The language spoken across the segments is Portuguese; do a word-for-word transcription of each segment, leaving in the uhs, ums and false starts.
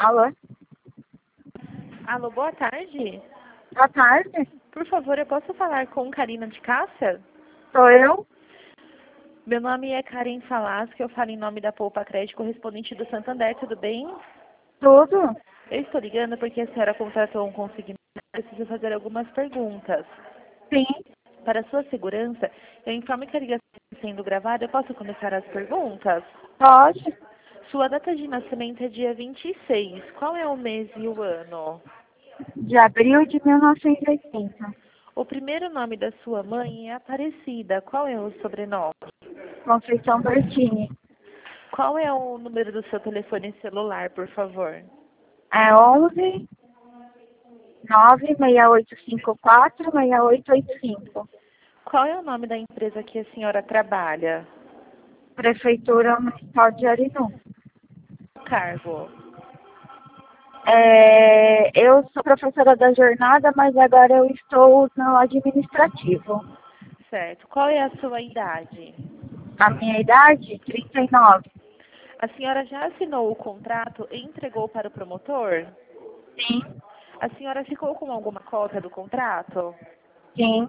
Alô? Alô, boa tarde. Boa tarde. Por favor, eu posso falar com Karina de Cássia? Sou eu? Meu nome é Karen Falasco, eu falo em nome da Poupa Crédito, correspondente do Santander, tudo bem? Tudo? Eu estou ligando porque a senhora contratou um consignado e preciso fazer algumas perguntas. Sim. Para sua segurança, eu informo que a ligação está sendo gravada. Eu posso começar as perguntas? Pode. Sua data de nascimento é dia vinte e seis. Qual é o mês e o ano? De abril de mil novecentos e oitenta. O primeiro nome da sua mãe é Aparecida. Qual é o sobrenome? Conceição Bertini. Qual é o número do seu telefone celular, por favor? É onze nove seis oito cinco quatro seis oito oito cinco. Qual é o nome da empresa que a senhora trabalha? Prefeitura Municipal de Arinu. Cargo. É, eu sou professora da jornada, mas agora eu estou no administrativo. Certo. Qual é a sua idade? A minha idade, trinta e nove. A senhora já assinou o contrato e entregou para o promotor? Sim. A senhora ficou com alguma cópia do contrato? Sim.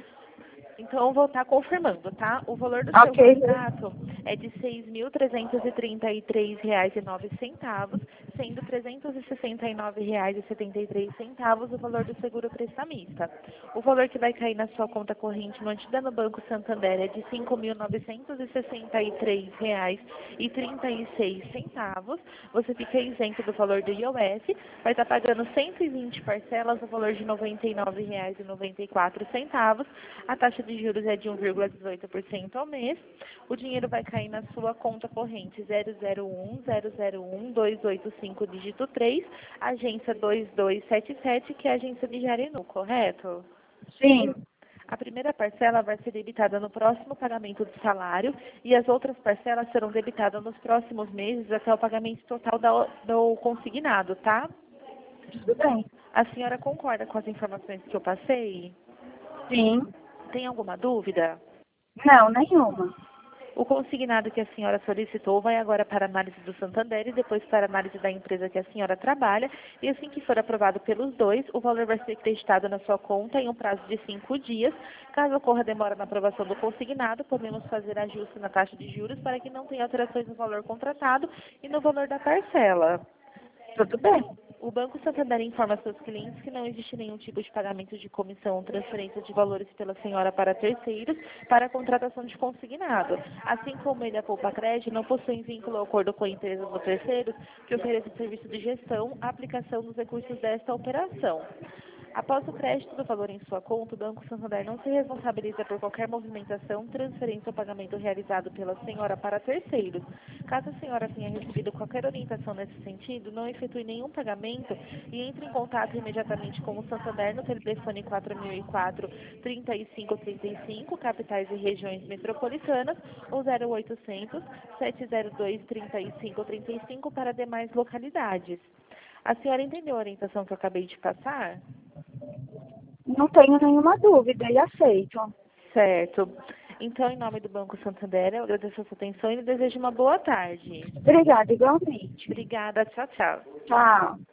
Então, eu vou estar confirmando, tá? O valor do seu Ok. contrato é de seis mil trezentos e trinta e três reais e nove centavos, sendo trezentos e sessenta e nove reais e setenta e três centavos o valor do seguro prestamista. O valor que vai cair na sua conta corrente mantida no Banco Santander é de cinco mil novecentos e sessenta e três reais e trinta e seis centavos. Você fica isento do valor do I O F, vai estar pagando cento e vinte parcelas no valor de noventa e nove reais e noventa e quatro centavos. A taxa de juros é de um vírgula dezoito por cento ao mês. O dinheiro vai cair na sua conta corrente zero zero um zero zero um dois oito cinco dígito três, agência dois dois sete sete, que é a agência de Jarinu, correto? Sim. A primeira parcela vai ser debitada no próximo pagamento do salário e as outras parcelas serão debitadas nos próximos meses até o pagamento total da- do consignado, tá? Tudo bem. A senhora concorda com as informações que eu passei? Sim. Tem alguma dúvida? Não, nenhuma. O consignado que a senhora solicitou vai agora para a análise do Santander e depois para a análise da empresa que a senhora trabalha. E assim que for aprovado pelos dois, o valor vai ser acreditado na sua conta em um prazo de cinco dias. Caso ocorra demora na aprovação do consignado, podemos fazer ajuste na taxa de juros para que não tenha alterações no valor contratado e no valor da parcela. Tudo bem. O Banco Santander informa seus clientes que não existe nenhum tipo de pagamento de comissão ou transferência de valores pela senhora para terceiros para a contratação de consignado. Assim como ele, a Poupa Crédito, não possui vínculo ou acordo com empresas ou terceiros que ofereçam serviço de gestão, aplicação dos recursos desta operação. Após o crédito do valor em sua conta, o Banco Santander não se responsabiliza por qualquer movimentação, transferência ou pagamento realizado pela senhora para terceiros. Caso a senhora tenha recebido qualquer orientação nesse sentido, não efetue nenhum pagamento e entre em contato imediatamente com o Santander no telefone quatro mil e quatro, trinta e cinco trinta e cinco, capitais e regiões metropolitanas, ou zero oitocentos, sete zero dois, trinta e cinco trinta e cinco para demais localidades. A senhora entendeu a orientação que eu acabei de passar? Não tenho nenhuma dúvida e aceito. Certo. Então, em nome do Banco Santander, eu agradeço a sua atenção e lhe desejo uma boa tarde. Obrigada, igualmente. Obrigada. Tchau, tchau. Tchau.